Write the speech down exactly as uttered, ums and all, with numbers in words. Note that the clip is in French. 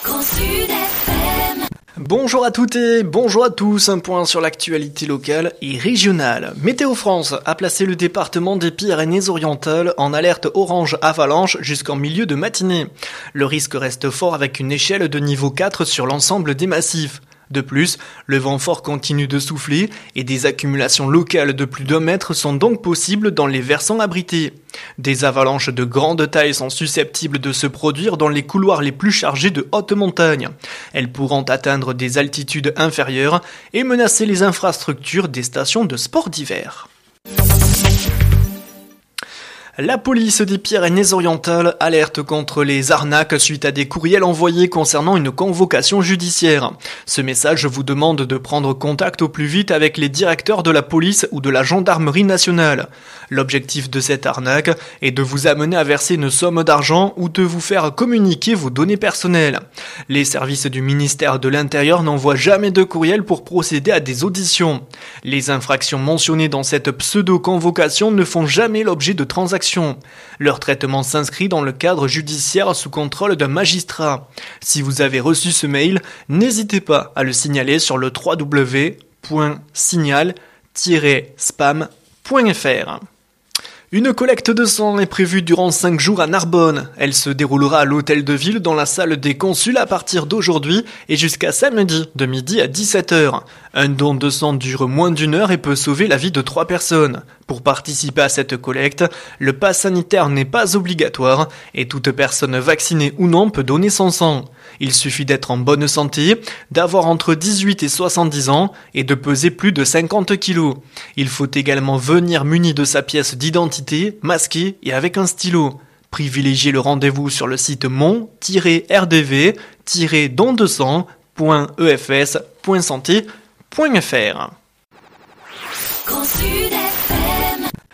Bonjour à toutes et bonjour à tous, un point sur l'actualité locale et régionale. Météo France a placé le département des Pyrénées-Orientales en alerte orange avalanche jusqu'en milieu de matinée. Le risque reste fort avec une échelle de niveau quatre sur l'ensemble des massifs. De plus, le vent fort continue de souffler et des accumulations locales de plus d'un mètre sont donc possibles dans les versants abrités. Des avalanches de grande taille sont susceptibles de se produire dans les couloirs les plus chargés de haute montagne. Elles pourront atteindre des altitudes inférieures et menacer les infrastructures des stations de sport d'hiver. La police des Pyrénées-Orientales alerte contre les arnaques suite à des courriels envoyés concernant une convocation judiciaire. Ce message vous demande de prendre contact au plus vite avec les directeurs de la police ou de la gendarmerie nationale. L'objectif de cette arnaque est de vous amener à verser une somme d'argent ou de vous faire communiquer vos données personnelles. Les services du ministère de l'Intérieur n'envoient jamais de courriel pour procéder à des auditions. Les infractions mentionnées dans cette pseudo-convocation ne font jamais l'objet de transactions. Leur traitement s'inscrit dans le cadre judiciaire sous contrôle d'un magistrat. Si vous avez reçu ce mail, n'hésitez pas à le signaler sur le w w w point signal tiret spam point f r. Une collecte de sang est prévue durant cinq jours à Narbonne. Elle se déroulera à l'hôtel de ville dans la salle des consuls à partir d'aujourd'hui et jusqu'à samedi de midi à dix-sept heures. Un don de sang dure moins d'une heure et peut sauver la vie de trois personnes. Pour participer à cette collecte, le pass sanitaire n'est pas obligatoire et toute personne vaccinée ou non peut donner son sang. Il suffit d'être en bonne santé, d'avoir entre dix-huit et soixante-dix ans et de peser plus de cinquante kilos. Il faut également venir muni de sa pièce d'identité, masqué et avec un stylo. Privilégiez le rendez-vous sur le site mon tiret r d v tiret don de sang point e f s point santé point f r.